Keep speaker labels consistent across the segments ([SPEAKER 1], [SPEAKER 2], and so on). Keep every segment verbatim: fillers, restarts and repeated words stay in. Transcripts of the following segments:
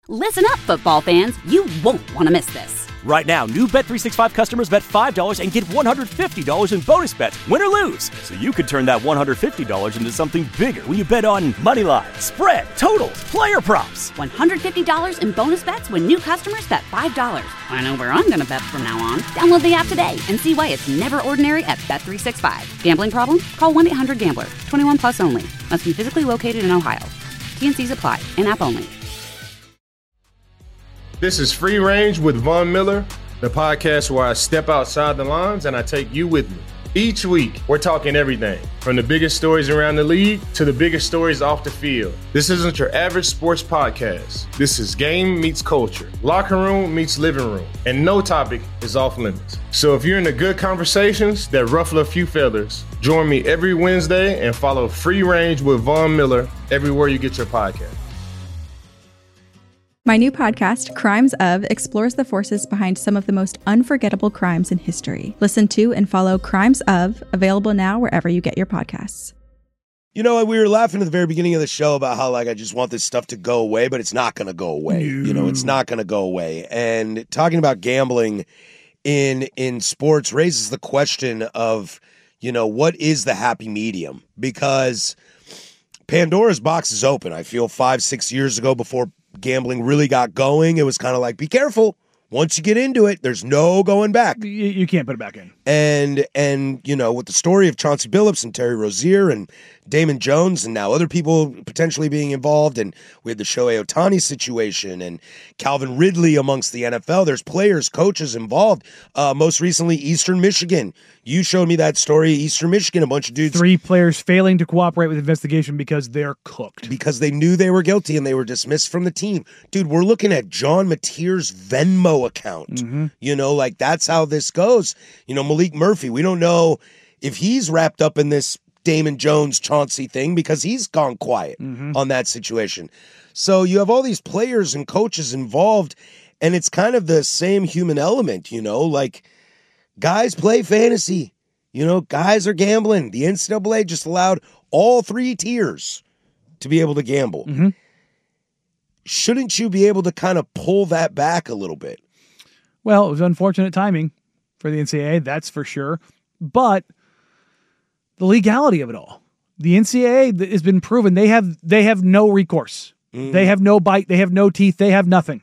[SPEAKER 1] Listen up, football fans. You won't want to miss this.
[SPEAKER 2] Right now, new Bet three sixty-five customers bet five dollars and get one hundred fifty dollars in bonus bets, win or lose. So you could turn that one hundred fifty dollars into something bigger when you bet on money line, spread, totals, player props.
[SPEAKER 1] one hundred fifty dollars in bonus bets when new customers bet five dollars. I know where I'm going to bet from now on. Download the app today and see why it's never ordinary at Bet three sixty-five. Gambling problem? Call one eight hundred gambler. twenty-one plus only. Must be physically located in Ohio. T N Cs apply. In-app only.
[SPEAKER 3] This is Free Range with Von Miller, the podcast where I step outside the lines and I take you with me. Each week, we're talking everything from the biggest stories around the league to the biggest stories off the field. This isn't your average sports podcast. This is game meets culture, locker room meets living room, and no topic is off limits. So if you're into good conversations that ruffle a few feathers, join me every Wednesday and follow Free Range with Von Miller everywhere you get your podcast.
[SPEAKER 4] My new podcast, Crimes Of, explores the forces behind some of the most unforgettable crimes in history. Listen to and follow Crimes Of, available now wherever you get your podcasts.
[SPEAKER 5] You know, we were laughing at the very beginning of the show about how, like, I just want this stuff to go away, but it's not going to go away. No. You know, it's not going to go away. And talking about gambling in in sports raises the question of, you know, what is the happy medium? Because Pandora's box is open. I feel five, six years ago before gambling really got going, it was kind of like, be careful. Once you get into it, there's no going back.
[SPEAKER 6] You, you can't put it back in.
[SPEAKER 5] And, and you know, with the story of Chauncey Billups and Terry Rozier and Damon Jones and now other people potentially being involved, and we had the Shohei Ohtani situation and Calvin Ridley amongst the N F L. There's players, coaches involved. Uh, most recently, Eastern Michigan. You showed me that story. Eastern Michigan, a bunch of dudes.
[SPEAKER 6] Three players failing to cooperate with the investigation because they're cooked.
[SPEAKER 5] Because they knew they were guilty and they were dismissed from the team. Dude, we're looking at John Mateer's Venmo account. Mm-hmm. You know, like that's how this goes. You know, Malik Murphy, we don't know if he's wrapped up in this Damon Jones, Chauncey thing because he's gone quiet mm-hmm. on that situation. So you have all these players and coaches involved, and it's kind of the same human element, you know, like guys play fantasy, you know, guys are gambling. The N C double A just allowed all three tiers to be able to gamble.
[SPEAKER 6] Mm-hmm.
[SPEAKER 5] Shouldn't you be able to kind of pull that back a little bit?
[SPEAKER 6] Well, it was unfortunate timing for the N C double A, that's for sure. But the legality of it all. The N C double A has been proven they have they have no recourse. Mm. They have no bite. They have no teeth. They have nothing.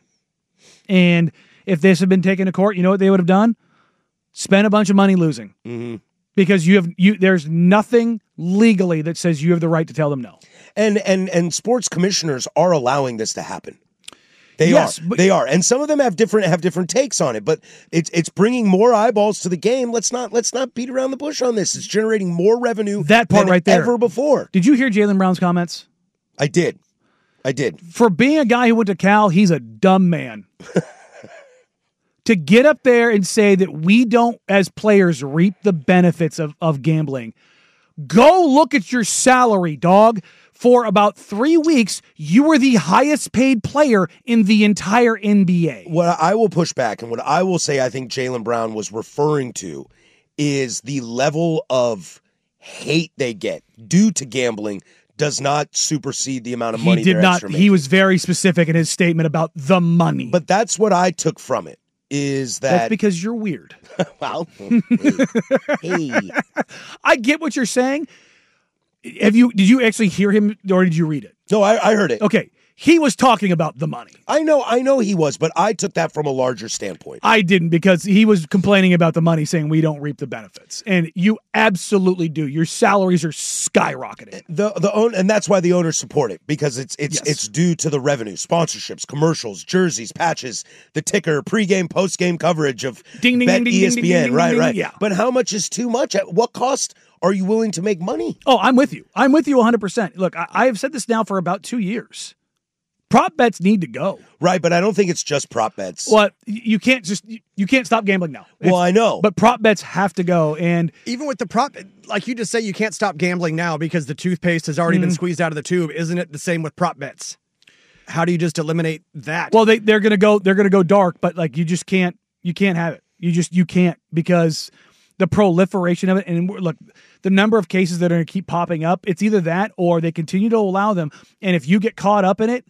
[SPEAKER 6] And if this had been taken to court, you know what they would have done? Spend a bunch of money losing.
[SPEAKER 5] Mm-hmm.
[SPEAKER 6] Because you have you there's nothing legally that says you have the right to tell them no.
[SPEAKER 5] And and and sports commissioners are allowing this to happen. They
[SPEAKER 6] yes,
[SPEAKER 5] are. They are. And some of them have different have different takes on it, but it's it's bringing more eyeballs to the game. Let's not let's not beat around the bush on this. It's generating more revenue
[SPEAKER 6] that part
[SPEAKER 5] than
[SPEAKER 6] right there.
[SPEAKER 5] ever before.
[SPEAKER 6] Did you hear Jaylen Brown's comments?
[SPEAKER 5] I did. I did.
[SPEAKER 6] For being a guy who went to Cal, he's a dumb man. To get up there and say that we don't, as players, reap the benefits of, of gambling. Go look at your salary, dog. For about three weeks, you were the highest paid player in the entire N B A.
[SPEAKER 5] What I will push back and what I will say I think Jaylen Brown was referring to is the level of hate they get due to gambling does not supersede the amount of money
[SPEAKER 6] he did
[SPEAKER 5] they're
[SPEAKER 6] not.
[SPEAKER 5] extra making.
[SPEAKER 6] He was very specific in his statement about the money.
[SPEAKER 5] But that's what I took from it. Is that
[SPEAKER 6] that's because you're weird?
[SPEAKER 5] Well, hey, hey.
[SPEAKER 6] I get what you're saying. Have you? Did you actually hear him, or did you read it?
[SPEAKER 5] No, I, I heard it.
[SPEAKER 6] Okay, he was talking about the money.
[SPEAKER 5] I know, I know he was, but I took that from a larger standpoint.
[SPEAKER 6] I didn't, because he was complaining about the money, saying we don't reap the benefits, and you absolutely do. Your salaries are skyrocketing.
[SPEAKER 5] The the own, and that's why the owners support it, because it's it's
[SPEAKER 6] Yes.
[SPEAKER 5] it's due to the revenue, sponsorships, commercials, jerseys, patches, the ticker, pregame, postgame coverage of
[SPEAKER 6] Ding, ding,
[SPEAKER 5] Bet
[SPEAKER 6] ding, ding,
[SPEAKER 5] E S P N.
[SPEAKER 6] ding, ding,
[SPEAKER 5] right,
[SPEAKER 6] ding,
[SPEAKER 5] right.
[SPEAKER 6] yeah.
[SPEAKER 5] But how much is too much? At what cost are you willing to make money?
[SPEAKER 6] Oh, I'm with you. I'm with you one hundred percent. Look, I, I have said this now for about two years. Prop bets need to go.
[SPEAKER 5] Right, but I don't think it's just prop bets.
[SPEAKER 6] Well, you can't just you can't stop gambling now.
[SPEAKER 5] Well, I know.
[SPEAKER 6] But prop bets have to go. And
[SPEAKER 7] even with the prop, like you just say, you can't stop gambling now because the toothpaste has already mm. been squeezed out of the tube. Isn't it the same with prop bets? How do you just eliminate that?
[SPEAKER 6] Well, they they're gonna go they're gonna go dark, but like you just can't you can't have it. You just you can't, because the proliferation of it, and look, the number of cases that are going to keep popping up, it's either that or they continue to allow them. And if you get caught up in it,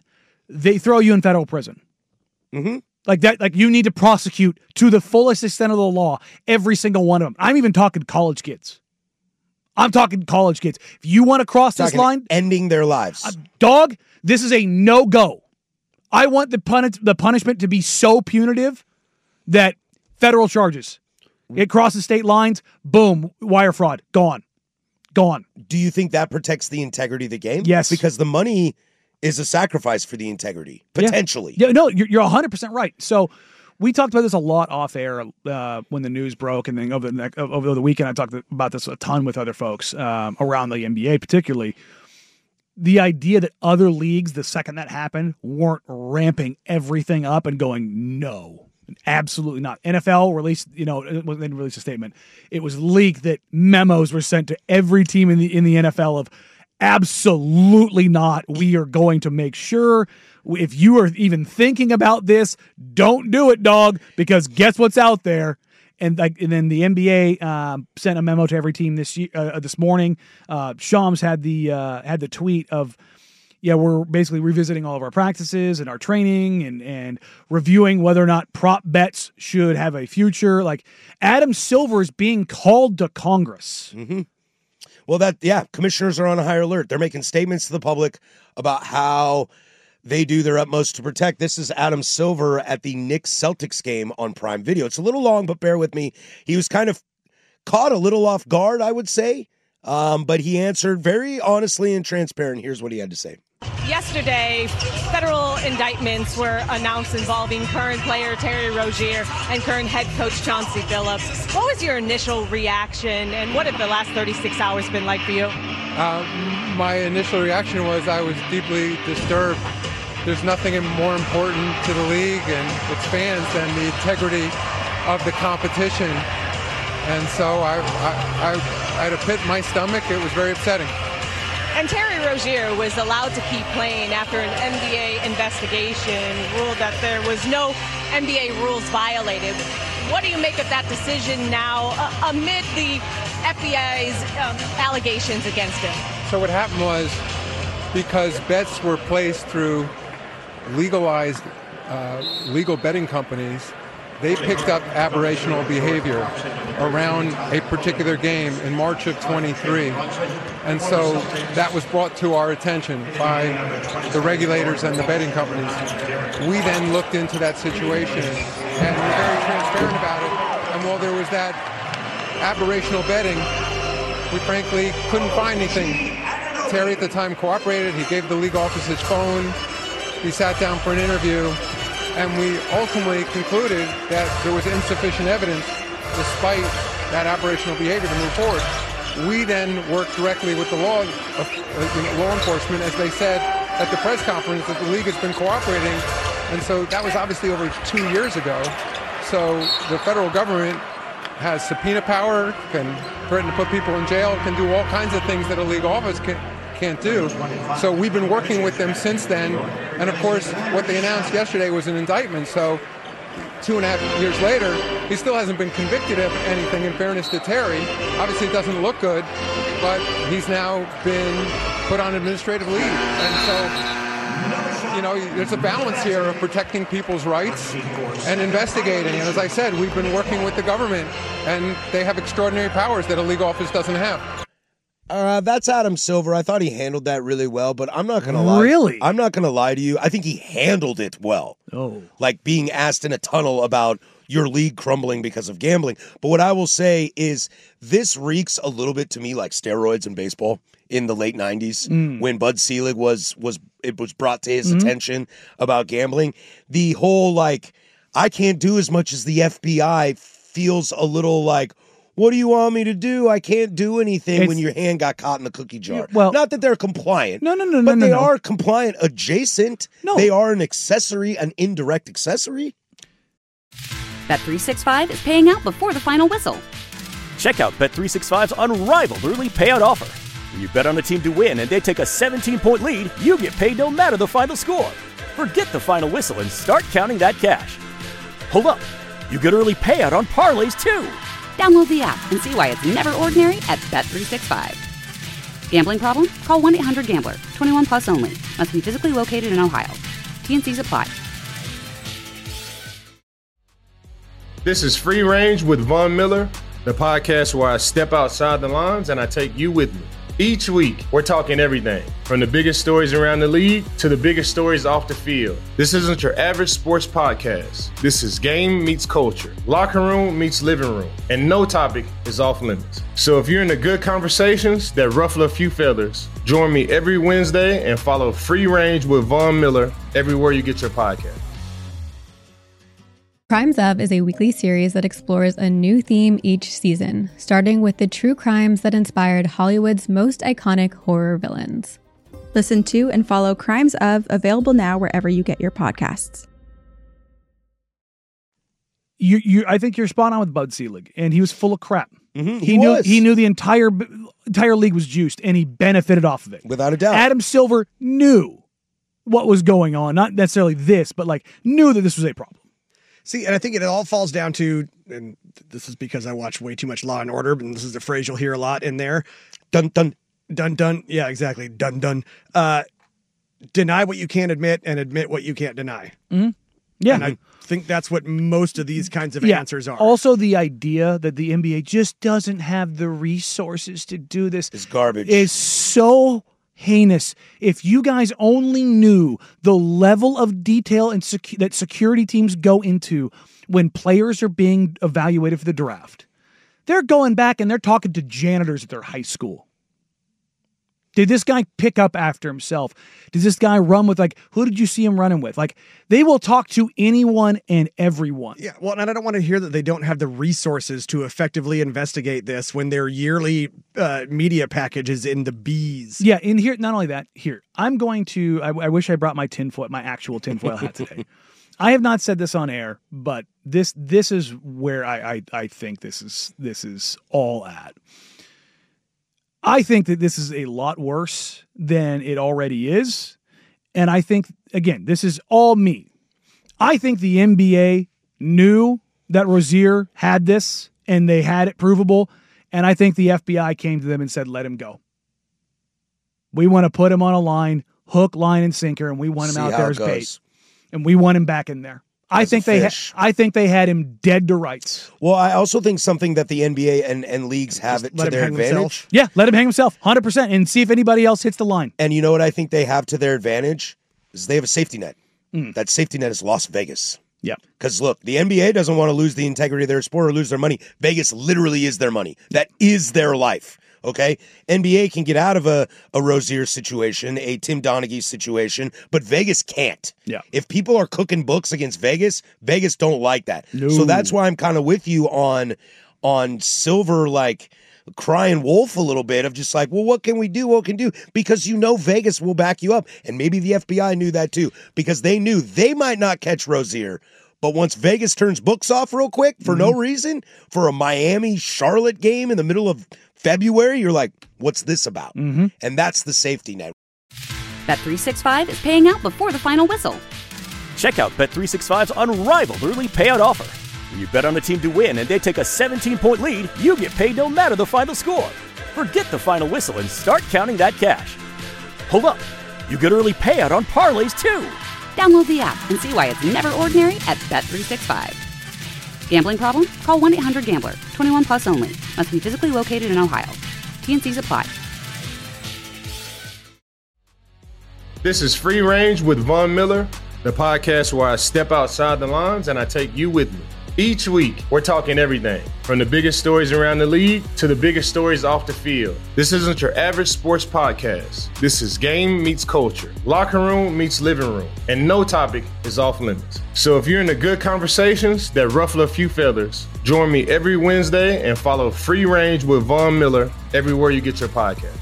[SPEAKER 6] they throw you in federal prison.
[SPEAKER 5] Mm-hmm.
[SPEAKER 6] Like that, like you need to prosecute to the fullest extent of the law every single one of them. I'm even talking college kids. I'm talking college kids. If you want to cross this line,
[SPEAKER 5] ending their lives,
[SPEAKER 6] uh, dog, this is a no-go. I want the puni- the punishment to be so punitive that federal charges. It crosses state lines, boom, wire fraud, gone. Gone.
[SPEAKER 5] Do you think that protects the integrity of the game?
[SPEAKER 6] Yes.
[SPEAKER 5] Because the money is a sacrifice for the integrity, potentially.
[SPEAKER 6] Yeah, yeah no, you're, you're one hundred percent right. So we talked about this a lot off air uh, when the news broke, and then over the, over the weekend I talked about this a ton with other folks um, around the N B A particularly. The idea that other leagues, the second that happened, weren't ramping everything up and going, no. Absolutely not. N F L released, you know, they didn't release a statement. It was leaked that memos were sent to every team in the in the N F L of absolutely not. We are going to make sure if you are even thinking about this, don't do it, dog, because guess what's out there. And like, and then the N B A um, sent a memo to every team this year, uh, this morning. Uh, Shams had the uh, had the tweet of, yeah, we're basically revisiting all of our practices and our training and, and reviewing whether or not prop bets should have a future. Like Adam Silver is being called to Congress.
[SPEAKER 5] Mm-hmm. Well, that, yeah, commissioners are on a high alert. They're making statements to the public about how they do their utmost to protect. This is Adam Silver at the Knicks Celtics game on Prime Video. It's a little long, but bear with me. He was kind of caught a little off guard, I would say, um, but he answered very honestly and transparent. Here's what he had to say.
[SPEAKER 8] Yesterday, federal indictments were announced involving current player Terry Rozier and current head coach Chauncey Billups. What was your initial reaction, and what have the last thirty-six hours been like for you?
[SPEAKER 9] Uh, my initial reaction was I was deeply disturbed. There's nothing more important to the league and its fans than the integrity of the competition. And so I, I, I, I had a pit in my stomach. It was very upsetting.
[SPEAKER 8] And Terry Rozier was allowed to keep playing after an N B A investigation ruled that there was no N B A rules violated. What do you make of that decision now uh, amid the F B I's um, allegations against him?
[SPEAKER 9] So what happened was, because bets were placed through legalized uh, legal betting companies, they picked up aberrational behavior around a particular game in March of twenty-three. And so that was brought to our attention by the regulators and the betting companies. We then looked into that situation and were very transparent about it. And while there was that aberrational betting, we frankly couldn't find anything. Terry at the time cooperated. He gave the league office his phone. He sat down for an interview. And we ultimately concluded that there was insufficient evidence, despite that aberrational behavior, to move forward. We then worked directly with the law, uh, law enforcement, as they said at the press conference, that the league has been cooperating. And so that was obviously over two years ago. So the federal government has subpoena power, can threaten to put people in jail, can do all kinds of things that a league office can. can't do. So we've been working with them since then. And of course, what they announced yesterday was an indictment. So two and a half years later, he still hasn't been convicted of anything, in fairness to Terry. Obviously, it doesn't look good, but he's now been put on administrative leave. And so, you know, there's a balance here of protecting people's rights and investigating. And as I said, we've been working with the government, and they have extraordinary powers that a league office doesn't have.
[SPEAKER 5] Uh, that's Adam Silver. I thought he handled that really well, but I'm not going to lie.
[SPEAKER 6] Really?
[SPEAKER 5] I'm not going to lie to you. I think he handled it well.
[SPEAKER 6] Oh.
[SPEAKER 5] Like being asked in a tunnel about your league crumbling because of gambling. But what I will say is this reeks a little bit to me like steroids in baseball in the late nineties mm. when Bud Selig was, was, it was brought to his mm-hmm. attention about gambling. The whole, like, I can't do as much as the F B I feels a little like, what do you want me to do? I can't do anything
[SPEAKER 6] it's,
[SPEAKER 5] when your hand got caught in the cookie jar.
[SPEAKER 6] Well,
[SPEAKER 5] not that they're compliant.
[SPEAKER 6] No, no, no,
[SPEAKER 5] but
[SPEAKER 6] no,
[SPEAKER 5] they
[SPEAKER 6] no, no.
[SPEAKER 5] are compliant adjacent.
[SPEAKER 6] No.
[SPEAKER 5] They are an accessory, an indirect accessory.
[SPEAKER 1] Bet three sixty-five is paying out before the final whistle.
[SPEAKER 2] Check out Bet three sixty-five's unrivaled early payout offer. When you bet on a team to win and they take a seventeen-point lead, you get paid no matter the final score. Forget the final whistle and start counting that cash. Hold up. You get early payout on parlays, too.
[SPEAKER 1] Download the app and see why it's never ordinary at Bet three sixty-five. Gambling problem? Call one eight hundred gambler. twenty-one plus only. Must be physically located in Ohio. T N Cs apply.
[SPEAKER 3] This is Free Range with Von Miller, the podcast where I step outside the lines and I take you with me. Each week, we're talking everything from the biggest stories around the league to the biggest stories off the field. This isn't your average sports podcast. This is game meets culture, locker room meets living room, and no topic is off limits. So if you're into good conversations that ruffle a few feathers, join me every Wednesday and follow Free Range with Von Miller everywhere you get your podcast.
[SPEAKER 10] Crimes Of is a weekly series that explores a new theme each season, starting with the true crimes that inspired Hollywood's most iconic horror villains.
[SPEAKER 4] Listen to and follow Crimes Of, available now wherever you get your podcasts.
[SPEAKER 6] You, you, I think you're spot on with Bud Selig, and he was full of crap.
[SPEAKER 5] Mm-hmm,
[SPEAKER 6] he,
[SPEAKER 5] he
[SPEAKER 6] knew
[SPEAKER 5] was.
[SPEAKER 6] he knew the entire entire league was juiced, and he benefited off of it
[SPEAKER 5] without a doubt.
[SPEAKER 6] Adam Silver knew what was going on, not necessarily this, but like knew that this was a problem.
[SPEAKER 7] See, and I think it all falls down to, and this is because I watch way too much Law and Order, and this is a phrase you'll hear a lot in there.
[SPEAKER 5] Dun, dun.
[SPEAKER 7] Dun, dun. Yeah, exactly. Dun, dun. Uh, deny what you can't admit and admit what you can't deny.
[SPEAKER 6] Mm-hmm. Yeah.
[SPEAKER 7] And I think that's what most of these kinds of
[SPEAKER 6] yeah.
[SPEAKER 7] answers are.
[SPEAKER 6] Also, the idea that the N B A just doesn't have the resources to do this
[SPEAKER 5] is garbage.
[SPEAKER 6] Is so heinous. If you guys only knew the level of detail and secu- that security teams go into when players are being evaluated for the draft, they're going back and they're talking to janitors at their high school. Did this guy pick up after himself? Does this guy run with, like, who did you see him running with? Like, they will talk to anyone and everyone.
[SPEAKER 7] Yeah, well, and I don't want to hear that they don't have the resources to effectively investigate this when their yearly uh, media package is in the B's.
[SPEAKER 6] Yeah, in here, not only that, here, I'm going to, I, I wish I brought my tinfoil, my actual tinfoil hat today. I have not said this on air, but this this is where I, I, I think this is this is all at. I think that this is a lot worse than it already is. And I think, again, this is all me. I think the N B A knew that Rozier had this and they had it provable. And I think the F B I came to them and said, let him go. We want to put him on a line, hook, line, and sinker, and we want him
[SPEAKER 5] See
[SPEAKER 6] out
[SPEAKER 5] how
[SPEAKER 6] there
[SPEAKER 5] it
[SPEAKER 6] as bait.
[SPEAKER 5] goes.
[SPEAKER 6] And we want him back in there. I
[SPEAKER 5] As
[SPEAKER 6] think
[SPEAKER 5] a
[SPEAKER 6] they. Ha-
[SPEAKER 5] fish.
[SPEAKER 6] I think they had him dead to rights.
[SPEAKER 5] Well, I also think something that the N B A and, and leagues have it
[SPEAKER 7] let
[SPEAKER 5] to
[SPEAKER 7] him
[SPEAKER 5] their
[SPEAKER 7] hang
[SPEAKER 5] advantage.
[SPEAKER 7] himself.
[SPEAKER 6] Yeah, let him hang himself, one hundred percent, and see if anybody else hits the line.
[SPEAKER 5] And you know what I think they have to their advantage? Is they have a safety net.
[SPEAKER 6] Mm.
[SPEAKER 5] That safety net is Las Vegas.
[SPEAKER 6] Yeah.
[SPEAKER 5] Because look, the N B A doesn't want to lose the integrity of their sport or lose their money. Vegas literally is their money. That is their life. Okay? N B A can get out of a, a Rozier situation, a Tim Donaghy situation, but Vegas can't.
[SPEAKER 6] Yeah.
[SPEAKER 5] If people are cooking books against Vegas, Vegas don't like that.
[SPEAKER 6] No.
[SPEAKER 5] So that's why I'm kind of with you on on Silver, like, crying wolf a little bit of just like, well, what can we do? What can we do? Because you know Vegas will back you up. And maybe the F B I knew that too, because they knew they might not catch Rozier. But once Vegas turns books off real quick for mm-hmm. no reason, for a Miami-Charlotte game in the middle of February, you're like, what's this about?
[SPEAKER 6] Mm-hmm.
[SPEAKER 5] And that's the safety net.
[SPEAKER 1] Bet three sixty-five is paying out before the final whistle.
[SPEAKER 2] Check out Bet three sixty-five's unrivaled early payout offer. When you bet on a team to win and they take a seventeen-point lead, you get paid no matter the final score. Forget the final whistle and start counting that cash. Hold up. You get early payout on parlays, too.
[SPEAKER 1] Download the app and see why it's never ordinary at Bet three sixty-five. Gambling problem? Call one eight hundred gambler. twenty-one plus only. Must be physically located in Ohio. T N Cs apply.
[SPEAKER 3] This is Free Range with Von Miller, the podcast where I step outside the lines and I take you with me. Each week, we're talking everything from the biggest stories around the league to the biggest stories off the field. This isn't your average sports podcast. This is game meets culture, locker room meets living room, and no topic is off limits. So if you're into good conversations that ruffle a few feathers, join me every Wednesday and follow Free Range with Von Miller everywhere you get your podcast.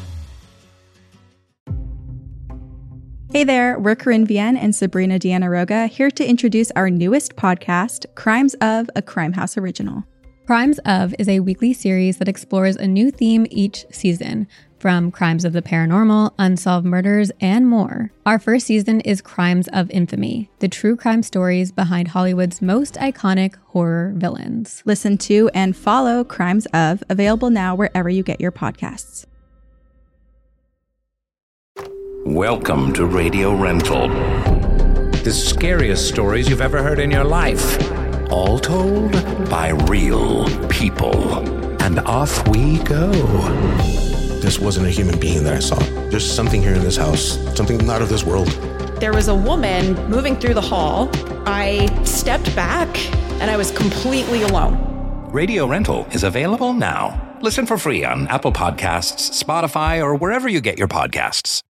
[SPEAKER 4] Hey there, we're Corinne Vienne and Sabrina Deanna Roga, here to introduce our newest podcast, Crimes Of, a Crime House original.
[SPEAKER 10] Crimes Of is a weekly series that explores a new theme each season, from crimes of the paranormal, unsolved murders, and more. Our first season is Crimes of Infamy, the true crime stories behind Hollywood's most iconic horror villains.
[SPEAKER 4] Listen to and follow Crimes Of, available now wherever you get your podcasts.
[SPEAKER 11] Welcome to Radio Rental. the scariest stories you've ever heard in your life. All told by real people. And off we go.
[SPEAKER 12] This wasn't a human being that I saw. There's something here in this house, something not of this world.
[SPEAKER 13] There was a woman moving through the hall. I stepped back and I was completely alone.
[SPEAKER 11] Radio Rental is available now. Listen for free on Apple Podcasts, Spotify, or wherever you get your podcasts.